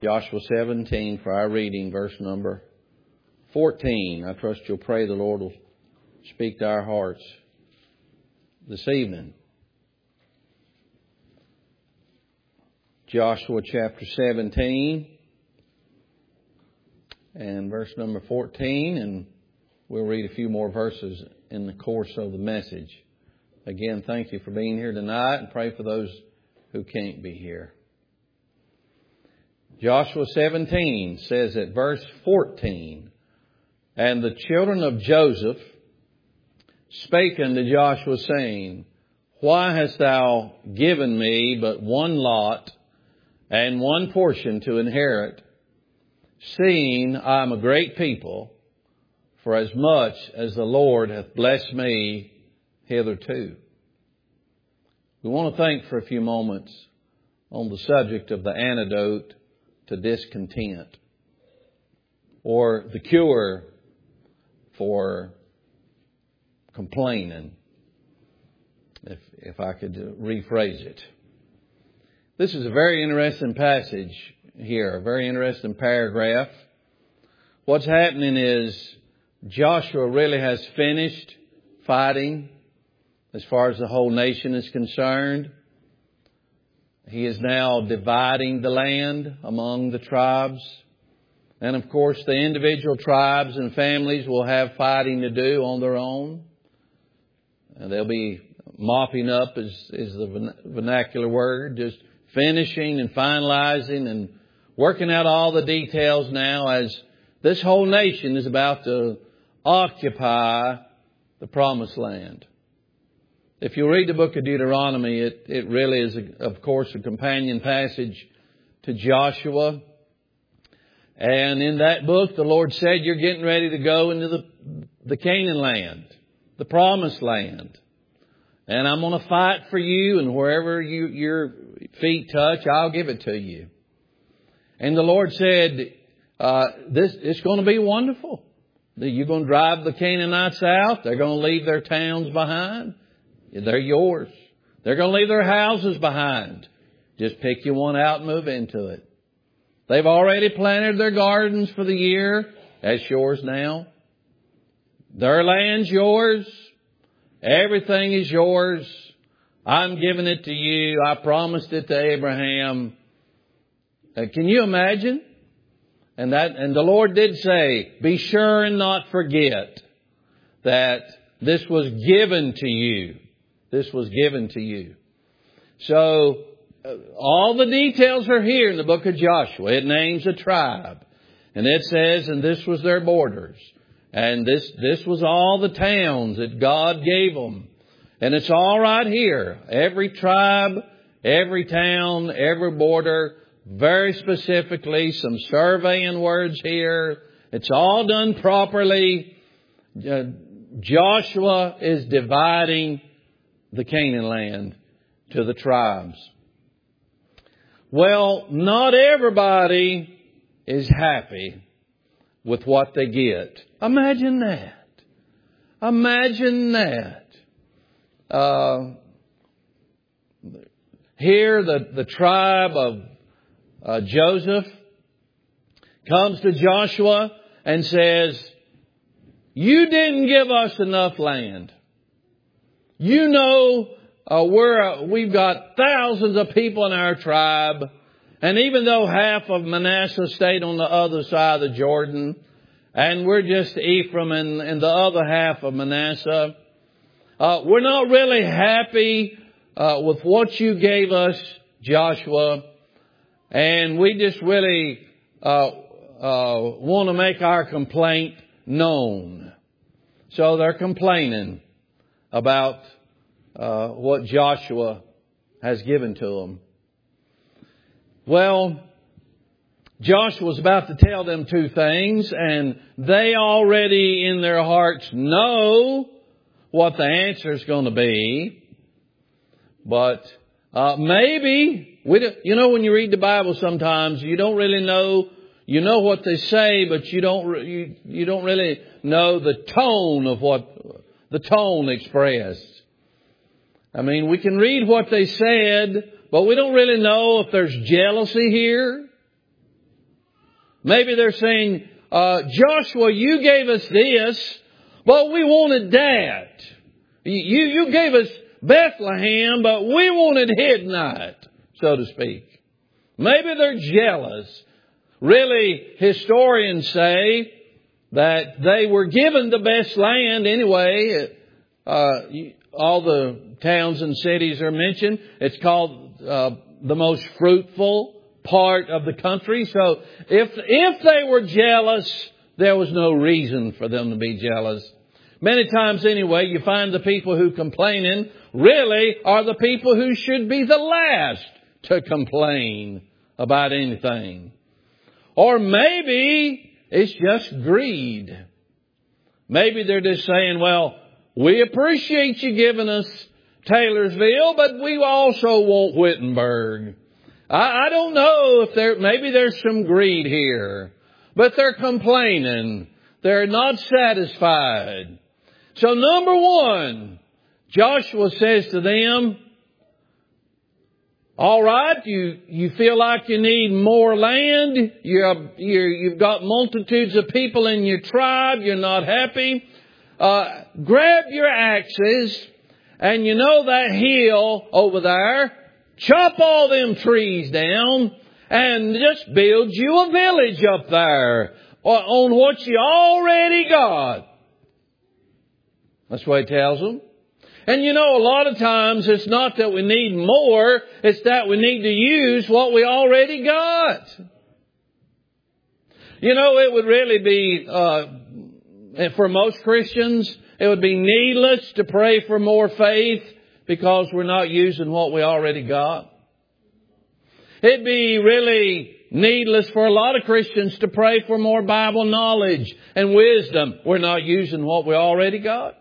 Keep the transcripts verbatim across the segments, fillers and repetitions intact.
Joshua seventeen for our reading, verse number fourteen. I trust you'll pray the Lord will speak to our hearts this evening. Joshua chapter seventeen and verse number fourteen, and we'll read a few more verses in the course of the message. Again, thank you for being here tonight, and pray for those who can't be here. Joshua seventeen says at verse fourteen, "And the children of Joseph spake unto Joshua, saying, Why hast thou given me but one lot and one portion to inherit, seeing I am a great people, for as much as the Lord hath blessed me hitherto?" We want to think for a few moments on the subject of the antidote to discontent, or the cure for complaining, if if I could rephrase it. This is a very interesting passage here, a very interesting paragraph. What's happening is Joshua really has finished fighting as far as the whole nation is concerned. He is now dividing the land among the tribes. And of course, the individual tribes and families will have fighting to do on their own. And they'll be mopping up, is, is the vernacular word, just finishing and finalizing and working out all the details now as this whole nation is about to occupy the promised land. If you read the book of Deuteronomy, it, it really is, a, of course, a companion passage to Joshua. And in that book, the Lord said, you're getting ready to go into the, the Canaan land, the promised land. And I'm going to fight for you, and wherever you, your feet touch, I'll give it to you. And the Lord said, uh, this it's going to be wonderful. You're going to drive the Canaanites out. They're going to leave their towns behind. They're yours. They're going to leave their houses behind. Just pick you one out and move into it. They've already planted their gardens for the year. That's yours now. Their land's yours. Everything is yours. I'm giving it to you. I promised it to Abraham. Uh, can you imagine? And that, and the Lord did say, be sure and not forget that this was given to you. This was given to you. So, uh, all the details are here in the book of Joshua. It names a tribe. And it says, and this was their borders. And this, this was all the towns that God gave them. And it's all right here. Every tribe, every town, every border, very specifically, some surveying words here. It's all done properly. Uh, Joshua is dividing the Canaan land to the tribes. Well, not everybody is happy with what they get. Imagine that. Imagine that. Uh, here, the, the tribe of uh, Joseph comes to Joshua and says, you didn't give us enough land. You know, uh, we're, uh, we've got thousands of people in our tribe. And even though half of Manasseh stayed on the other side of the Jordan, and we're just Ephraim and, and the other half of Manasseh, uh, we're not really happy uh, with what you gave us, Joshua. And we just really uh, uh, want to make our complaint known. So they're complaining about uh, what Joshua has given to them. Well, Joshua's about to tell them two things, and they already in their hearts know what the answer is going to be. But uh, maybe, we don't, you know, when you read the Bible sometimes, you don't really know, you know what they say, but you don't, you, you don't really know the tone of what, the tone expressed. I mean, we can read what they said, but we don't really know if there's jealousy here. Maybe they're saying, uh, Joshua, you gave us this, but we wanted that. You, you gave us Bethlehem, but we wanted Hidnite, so to speak. Maybe they're jealous. Really, historians say that they were given the best land anyway. Uh, all the towns and cities are mentioned. It's called uh, the most fruitful part of the country. So if if they were jealous, there was no reason for them to be jealous. Many times anyway, you find the people who complaining really are the people who should be the last to complain about anything. Or maybe it's just greed. Maybe they're just saying, well, we appreciate you giving us Taylorsville, but we also want Wittenberg. I, I don't know if there, maybe there's some greed here, but they're complaining. They're not satisfied. So number one, Joshua says to them, all right, you, you feel like you need more land. You're, you're, you've got multitudes of people in your tribe. You're not happy. Uh, grab your axes, and you know that hill over there, chop all them trees down and just build you a village up there on what you already got. That's what he tells them. And you know, a lot of times it's not that we need more, it's that we need to use what we already got. You know, it would really be, uh, for most Christians, it would be needless to pray for more faith because we're not using what we already got. It'd be really needless for a lot of Christians to pray for more Bible knowledge and wisdom. We're not using what we already got.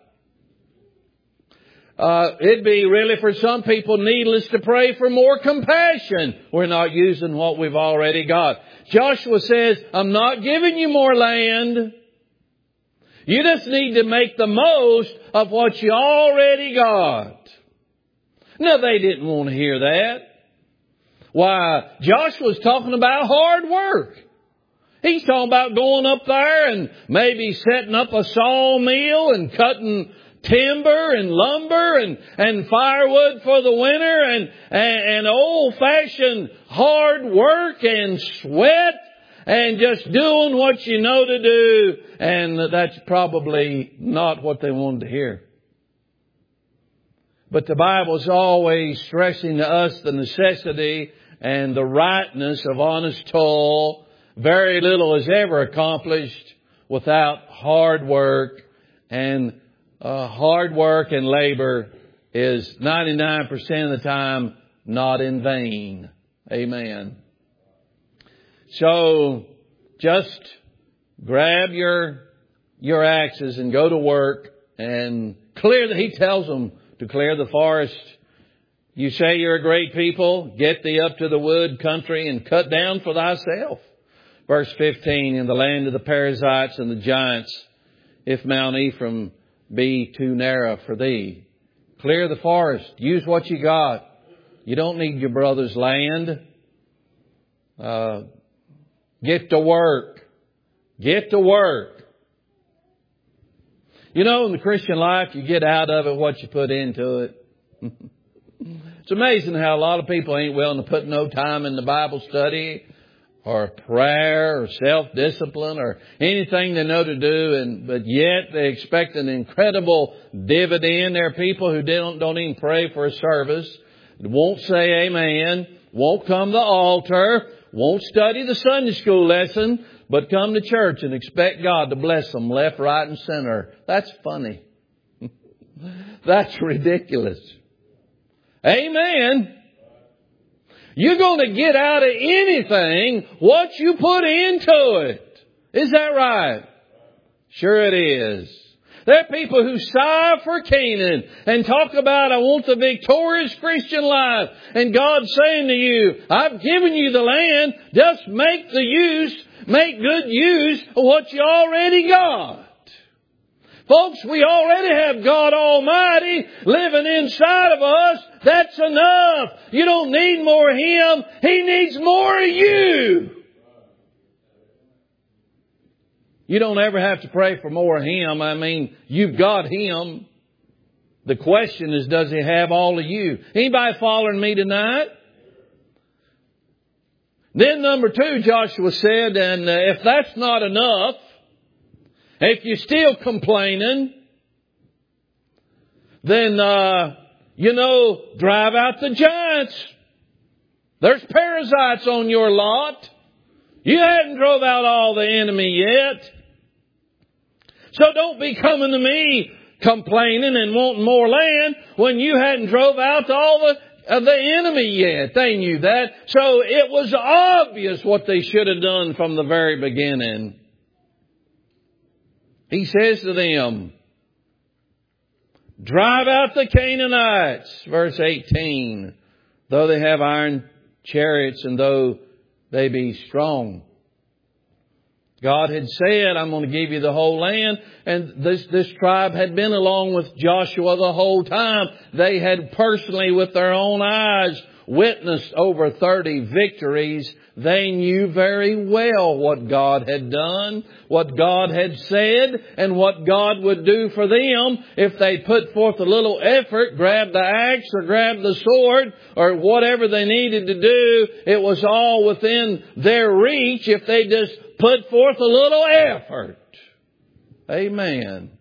Uh, it'd be really for some people needless to pray for more compassion. We're not using what we've already got. Joshua says, I'm not giving you more land. You just need to make the most of what you already got. No, they didn't want to hear that. Why, Joshua's talking about hard work. He's talking about going up there and maybe setting up a sawmill and cutting timber and lumber and, and firewood for the winter and, and, and old-fashioned hard work and sweat and just doing what you know to do. And that's probably not what they wanted to hear. But the Bible's always stressing to us the necessity and the rightness of honest toil. Very little is ever accomplished without hard work, and uh, hard work and labor is ninety-nine percent of the time not in vain. Amen. So just grab your your axes and go to work and clear the, he tells them to clear the forest. You say you're a great people, get thee up to the wood country and cut down for thyself. Verse fifteen, in the land of the Perizzites and the giants, if Mount Ephraim be too narrow for thee. Clear the forest. Use what you got. You don't need your brother's land. Uh, get to work. Get to work. You know, in the Christian life, you get out of it what you put into it. It's amazing how a lot of people ain't willing to put no time in the Bible study or prayer or self-discipline or anything they know to do, and but yet they expect an incredible dividend. There are people who don't, don't even pray for a service, won't say amen, won't come to the altar, won't study the Sunday school lesson, but come to church and expect God to bless them left, right, and center. That's funny. That's ridiculous. Amen. You're going to get out of anything what you put into it. Is that right? Sure it is. There are people who sigh for Canaan and talk about, I want the victorious Christian life. And God's saying to you, I've given you the land. Just make the use, make good use of what you already got. Folks, we already have God Almighty living inside of us. That's enough. You don't need more of Him. He needs more of you. You don't ever have to pray for more of Him. I mean, you've got Him. The question is, does He have all of you? Anybody following me tonight? Then number two, Joshua said, and uh, if that's not enough, if you're still complaining, then, uh, you know, drive out the giants. There's parasites on your lot. You hadn't drove out all the enemy yet. So don't be coming to me complaining and wanting more land when you hadn't drove out all the, uh, the enemy yet. They knew that. So it was obvious what they should have done from the very beginning. He says to them, drive out the Canaanites, verse eighteen, though they have iron chariots and though they be strong. God had said, I'm going to give you the whole land. And this, this tribe had been along with Joshua the whole time. They had personally, with their own eyes, witnessed over thirty victories. They knew very well what God had done, what God had said, and what God would do for them if they put forth a little effort, grabbed the axe or grabbed the sword or whatever they needed to do. It was all within their reach if they just put forth a little effort. Amen.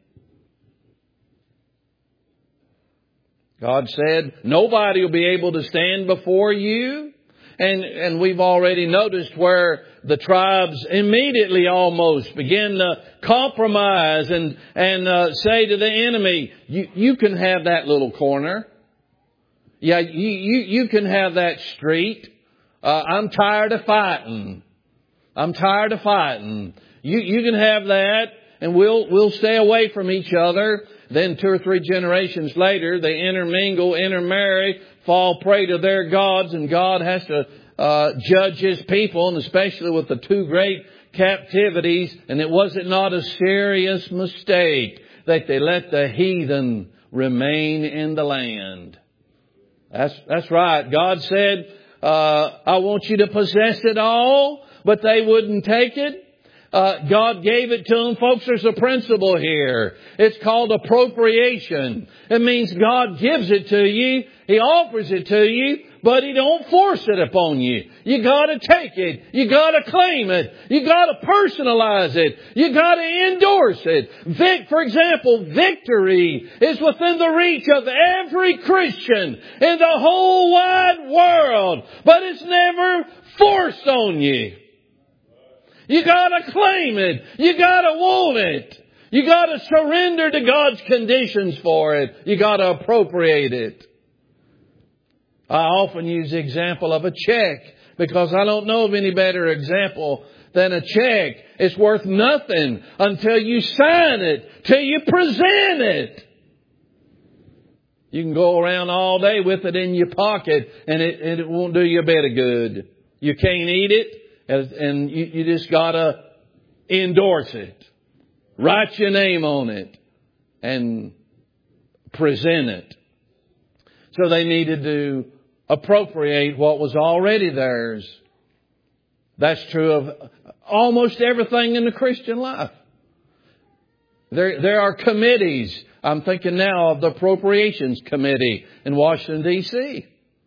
God said, nobody will be able to stand before you. And, and we've already noticed where the tribes immediately almost begin to compromise and, and uh, say to the enemy, you, you can have that little corner. Yeah, you, you, you can have that street. Uh, I'm tired of fighting. I'm tired of fighting. You, you can have that and we'll, we'll stay away from each other. Then two or three generations later, they intermingle, intermarry, fall prey to their gods, and God has to uh, judge His people, and especially with the two great captivities. And it was it not a serious mistake that they let the heathen remain in the land. That's that's right. God said, uh, I want you to possess it all, but they wouldn't take it. Uh, God gave it to them. Folks, there's a principle here. It's called appropriation. It means God gives it to you. He offers it to you, but He don't force it upon you. You gotta take it. You gotta claim it. You gotta personalize it. You gotta endorse it. Vic, for example, victory is within the reach of every Christian in the whole wide world, but it's never forced on you. You gotta claim it. You gotta want it. You gotta surrender to God's conditions for it. You gotta appropriate it. I often use the example of a check because I don't know of any better example than a check. It's worth nothing until you sign it, till you present it. You can go around all day with it in your pocket and it, and it won't do you a bit of good. You can't eat it. And you, you just gotta endorse it. Write your name on it. And present it. So they needed to appropriate what was already theirs. That's true of almost everything in the Christian life. There, there are committees. I'm thinking now of the Appropriations Committee in Washington, D C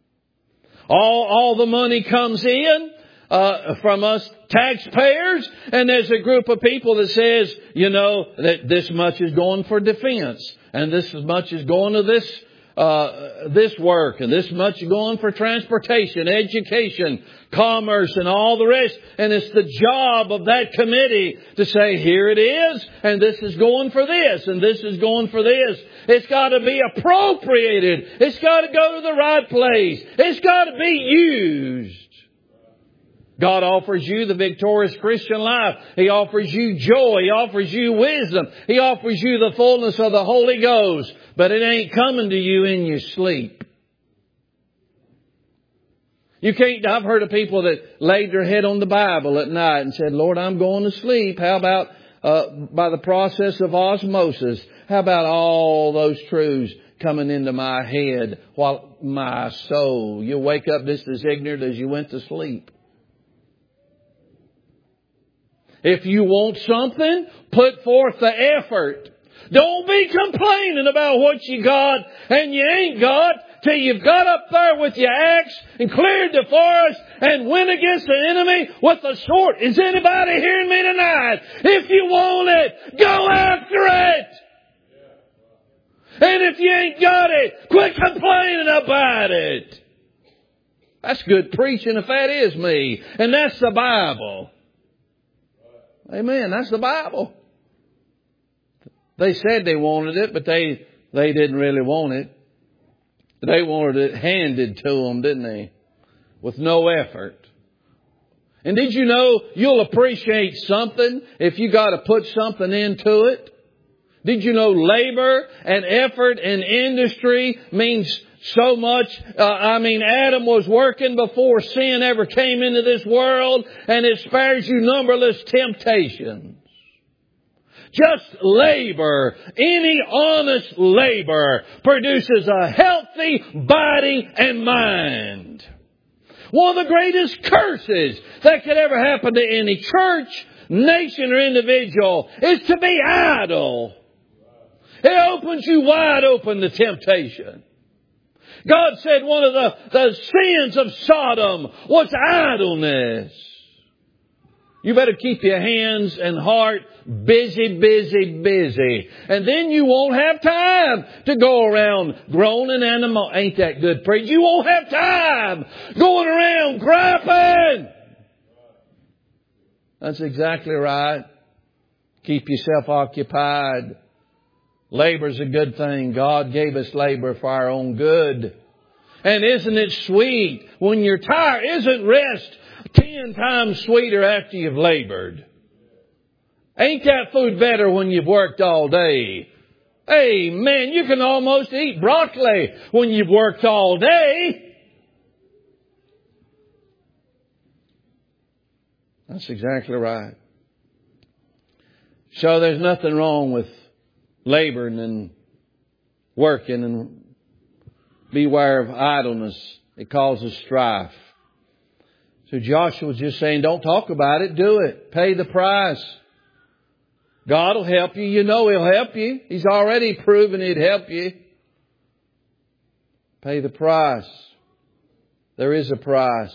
All, all the money comes in. Uh, from us taxpayers, and there's a group of people that says, you know, that this much is going for defense, and this much is going to this, uh, this work, and this much is going for transportation, education, commerce, and all the rest. And it's the job of that committee to say, here it is, and this is going for this, and this is going for this. It's got to be appropriated. It's got to go to the right place. It's got to be used. God offers you the victorious Christian life. He offers you joy. He offers you wisdom. He offers you the fullness of the Holy Ghost. But it ain't coming to you in your sleep. You can't, I've heard of people that laid their head on the Bible at night and said, Lord, I'm going to sleep. How about, uh, by the process of osmosis, how about all those truths coming into my head while my soul, you wake up just as ignorant as you went to sleep. If you want something, put forth the effort. Don't be complaining about what you got and you ain't got till you've got up there with your axe and cleared the forest and went against the enemy with the sword. Is anybody hearing me tonight? If you want it, go after it. And if you ain't got it, quit complaining about it. That's good preaching if that is me. And that's the Bible. Amen. That's the Bible. They said they wanted it, but they, they didn't really want it. They wanted it handed to them, didn't they? With no effort. And did you know you'll appreciate something if you got to put something into it? Did you know labor and effort and industry means so much? Uh, I mean, Adam was working before sin ever came into this world, and it spares you numberless temptations. Just labor, any honest labor, produces a healthy body and mind. One of the greatest curses that could ever happen to any church, nation, or individual is to be idle. It opens you wide open to temptation. God said one of the, the sins of Sodom was idleness. You better keep your hands and heart busy, busy, busy. And then you won't have time to go around groaning and emo- ain't that good preach? You won't have time going around griping. That's exactly right. Keep yourself occupied. Labor's a good thing. God gave us labor for our own good. And isn't it sweet when you're tired? Isn't rest ten times sweeter after you've labored? Ain't that food better when you've worked all day? Hey, man, you can almost eat broccoli when you've worked all day. That's exactly right. So there's nothing wrong with laboring and working, and beware of idleness. It causes strife. So Joshua's just saying, don't talk about it, do it. Pay the price. God will help you. You know He'll help you. He's already proven He'd help you. Pay the price. There is a price.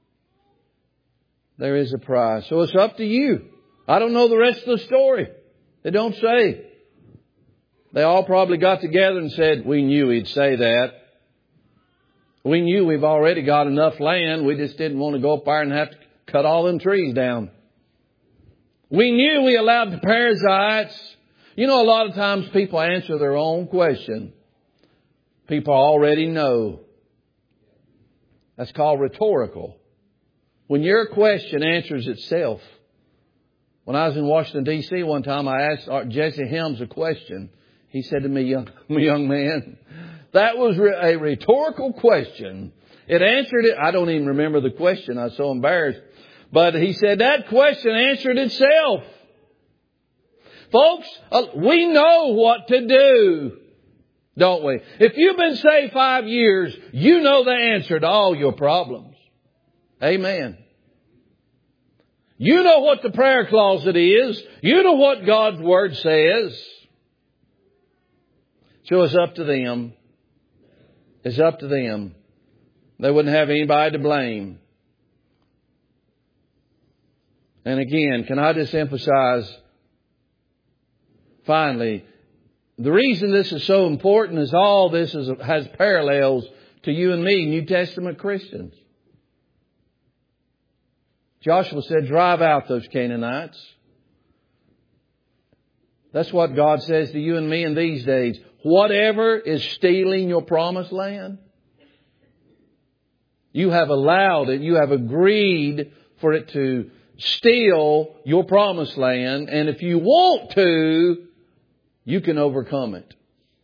There is a price. So it's up to you. I don't know the rest of the story. They don't say. They all probably got together and said, we knew He'd say that. We knew we've already got enough land. We just didn't want to go up there and have to cut all them trees down. We knew we allowed the parasites. You know, a lot of times people answer their own question. People already know. That's called rhetorical. When your question answers itself. When I was in Washington, D C one time, I asked Jesse Helms a question. He said to me, young, young man, that was a rhetorical question. It answered it. I don't even remember the question. I was so embarrassed. But he said that question answered itself. Folks, we know what to do, don't we? If you've been saved five years, you know the answer to all your problems. Amen. You know what the prayer closet is. You know what God's Word says. So it's up to them. It's up to them. They wouldn't have anybody to blame. And again, can I just emphasize, finally, the reason this is so important is all this is, has parallels to you and me, New Testament Christians. Joshua said, drive out those Canaanites. That's what God says to you and me in these days. Whatever is stealing your promised land, you have allowed it, you have agreed for it to steal your promised land. And if you want to, you can overcome it.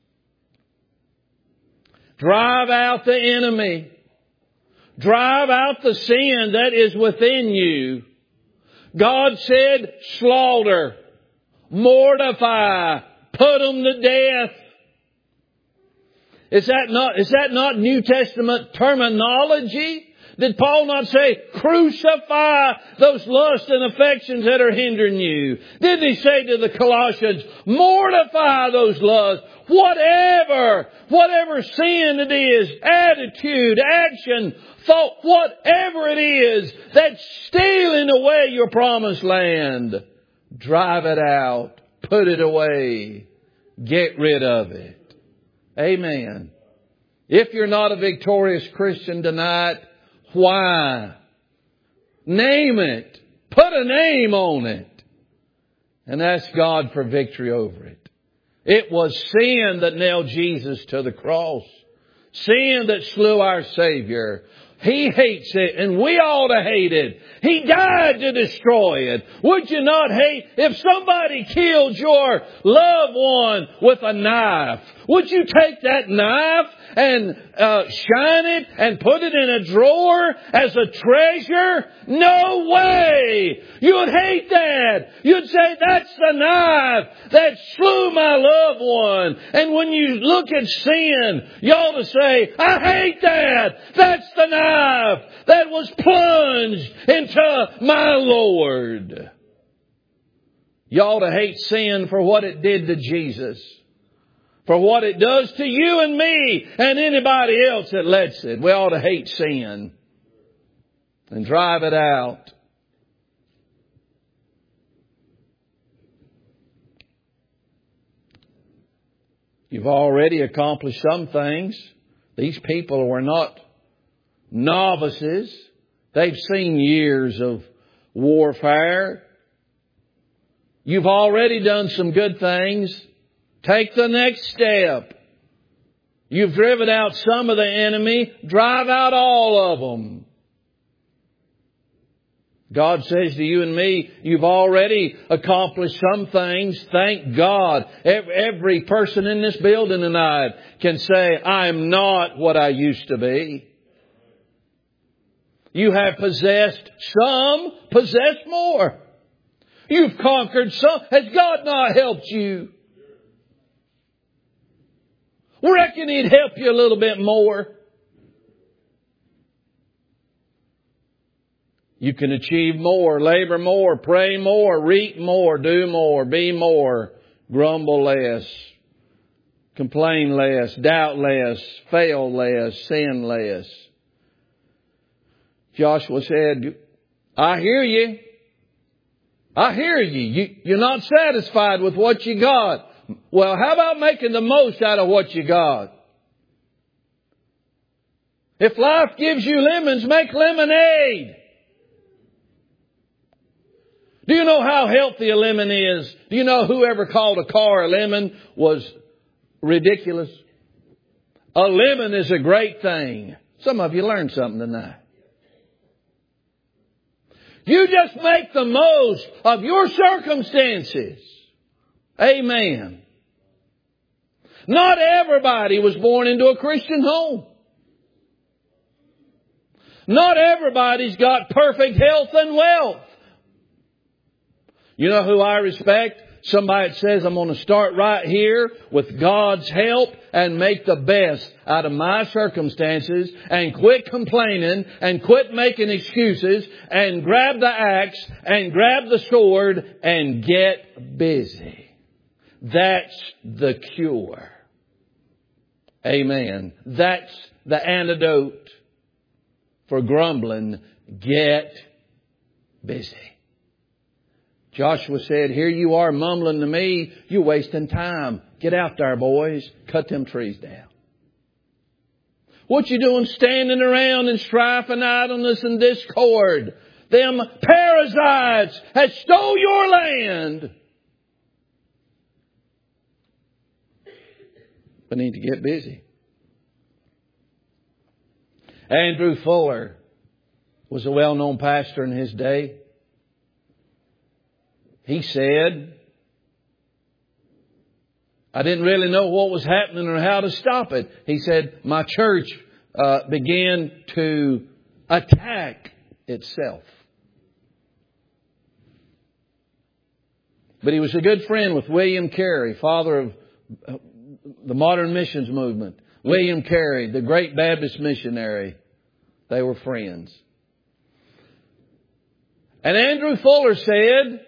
Drive out the enemy. Drive out the sin that is within you. God said, slaughter, mortify, put them to death. Is that not, is that not New Testament terminology Did Paul not say, crucify those lusts and affections that are hindering you? Didn't he say to the Colossians, mortify those lusts? Whatever, whatever sin it is, attitude, action, thought, whatever it is that's stealing away your promised land, drive it out, put it away, get rid of it. Amen. If you're not a victorious Christian tonight, why? Name it. Put a name on it. And ask God for victory over it. It was sin that nailed Jesus to the cross. Sin that slew our Savior. He hates it, and we ought to hate it. He died to destroy it. Would you not hate if somebody killed your loved one with a knife? Would you take that knife and uh, shine it and put it in a drawer as a treasure? No way! You'd hate that. You'd say, that's the knife that slew my loved one. And when you look at sin, you ought to say, I hate that. That's the knife that was plunged into my Lord. You ought to hate sin for what it did to Jesus. For what it does to you and me and anybody else that lets it. We ought to hate sin and drive it out. You've already accomplished some things. These people were not novices. They've seen years of warfare. You've already done some good things. Take the next step. You've driven out some of the enemy. Drive out all of them. God says to you and me, you've already accomplished some things. Thank God. Every person in this building tonight can say, I'm not what I used to be. You have possessed some, possess more. You've conquered some. Has God not helped you? Reckon He'd help you a little bit more. You can achieve more, labor more, pray more, reap more, do more, be more, grumble less, complain less, doubt less, fail less, sin less. Joshua said, I hear you. I hear you. you. You're not satisfied with what you got. Well, how about making the most out of what you got? If life gives you lemons, make lemonade. Do you know how healthy a lemon is? Do you know whoever called a car a lemon was ridiculous? A lemon is a great thing. Some of you learned something tonight. You just make the most of your circumstances. Amen. Not everybody was born into a Christian home. Not everybody's got perfect health and wealth. You know who I respect? Somebody that says, I'm going to start right here with God's help and make the best out of my circumstances and quit complaining and quit making excuses and grab the axe and grab the sword and get busy. That's the cure. Amen. That's the antidote for grumbling. Get busy. Joshua said, here you are mumbling to me. You're wasting time. Get out there, boys. Cut them trees down. What you doing standing around in strife and idleness and discord? Them parasites have stole your land. We need to get busy. Andrew Fuller was a well-known pastor in his day. He said, I didn't really know what was happening or how to stop it. He said, my church uh, began to attack itself. But he was a good friend with William Carey, father of uh, the modern missions movement. William Carey, the great Baptist missionary. They were friends. And Andrew Fuller said,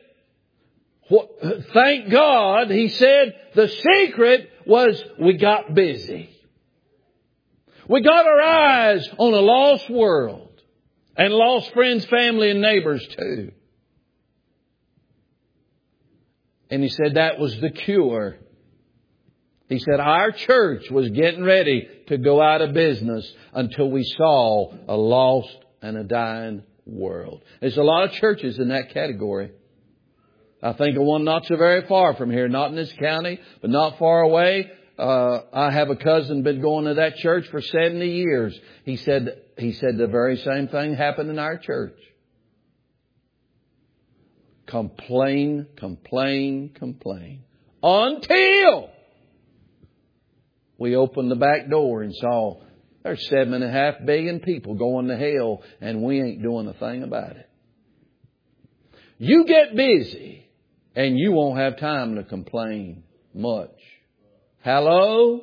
thank God, he said, the secret was we got busy. We got our eyes on a lost world and lost friends, family, and neighbors too. And he said that was the cure. He said our church was getting ready to go out of business until we saw a lost and a dying world. There's a lot of churches in that category. I think of one not so very far from here, not in this county, but not far away. Uh, I have a cousin been going to that church for seventy years. He said, he said the very same thing happened in our church. Complain, complain, complain. Until we opened the back door and saw there's seven and a half billion people going to hell and we ain't doing a thing about it. You get busy and you won't have time to complain much. Hello?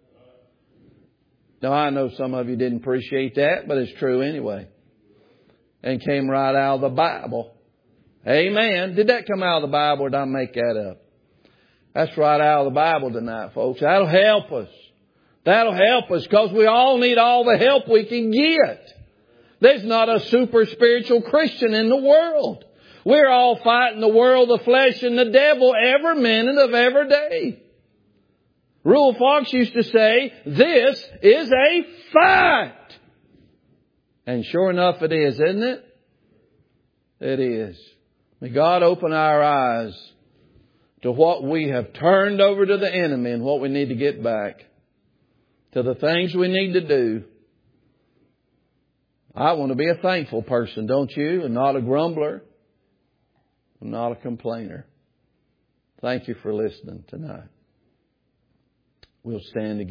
Now I know some of you didn't appreciate that, but it's true anyway. And came right out of the Bible. Amen. Did that come out of the Bible or did I make that up? That's right out of the Bible tonight, folks. That'll help us. That'll help us because we all need all the help we can get. There's not a super spiritual Christian in the world. We're all fighting the world, the flesh, and the devil every minute of every day. Rule Fox used to say, this is a fight. And sure enough it is, isn't it? It is. May God open our eyes to what we have turned over to the enemy and what we need to get back. To the things we need to do. I want to be a thankful person, don't you? And not a grumbler. And not a complainer. Thank you for listening tonight. We'll stand again.